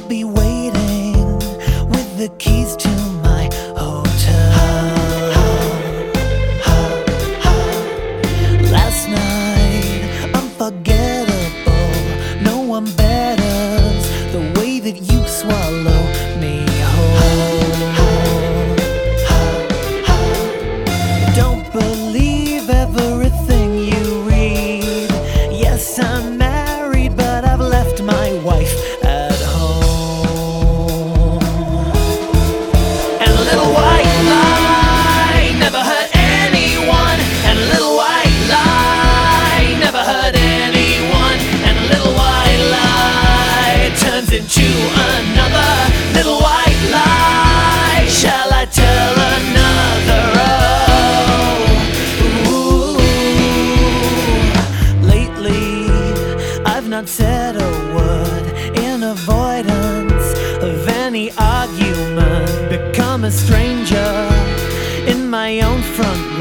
I'll be waiting with the keys to my hotel. Last night, unforgettable. No one betters the way that you swallow me whole. Don't believe everything you read. Yes, I'm married, but I've left my wife at home. And a little white lie never hurt anyone. And a little white lie never hurt anyone. And a little white lie turns into another little white lie. Shall I tell another? Not said a word in avoidance of any argument. Become a stranger in my own front